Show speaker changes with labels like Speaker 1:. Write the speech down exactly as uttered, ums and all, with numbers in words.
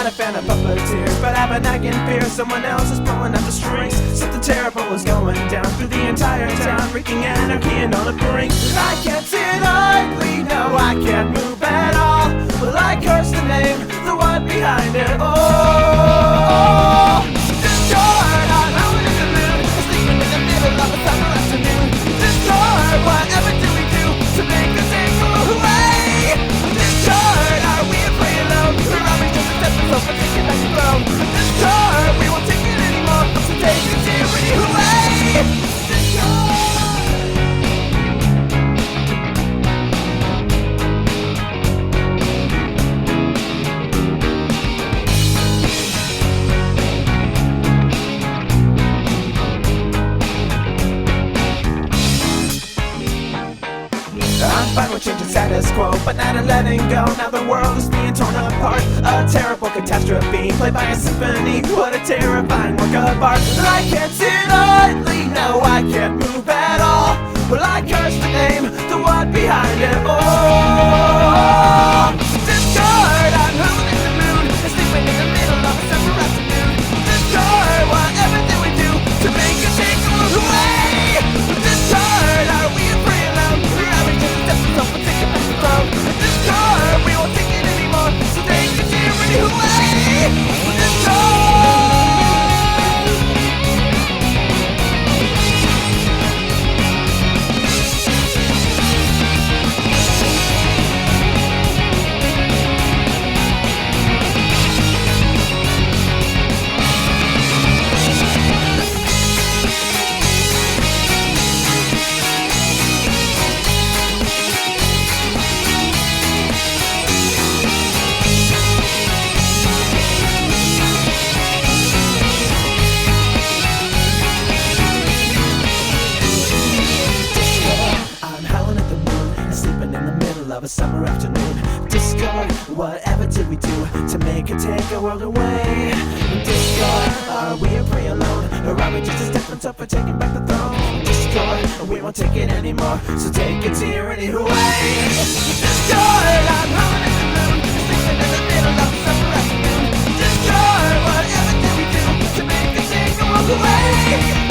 Speaker 1: not a fan of puppeteers, but I have a nagging fear someone else is pulling at the strings. Something terrible is going down through the entire town, wreaking anarchy and on the brink. I can't sit idly, no, I can't move at all. Well, I curse the name, the one behind it all. Discord, I'm out in the moon, sleeping in the middle of a summer afternoon. Discord, whatever do we do to make the day go away? Discord, are we afraid alone? Or are we just accepting so for taking back the throne? Discord, we won't take it anymore, so take the tyranny away. Discord. I'm fine with changing status quo, but not a letting go. Now the world is being torn apart, a terrible catastrophe played by a symphony. What a terrifying work of art. I can't sit idly, no, I can't move at all. Well, I curse the name, the one behind it all. Discord, I'm howling in the moon, sleeping in the middle of a summer afternoon. Discord, whatever do we do to make it take all away? Discord, are we afraid alone? Or are we just accepting so for taking back the throne? Discord, we won't take it anymore, so take the tyranny away. Discord. Of a summer afternoon. Discord, whatever did we do to make it take a world away? Discord, are we a prey alone? Or are we just a step up for taking back the throne? Discord, we won't take it anymore, so take a tyranny away. Discord, I'm howling in the moon, sleeping in the middle of a summer afternoon. Discord, whatever did we do to make it take a world away?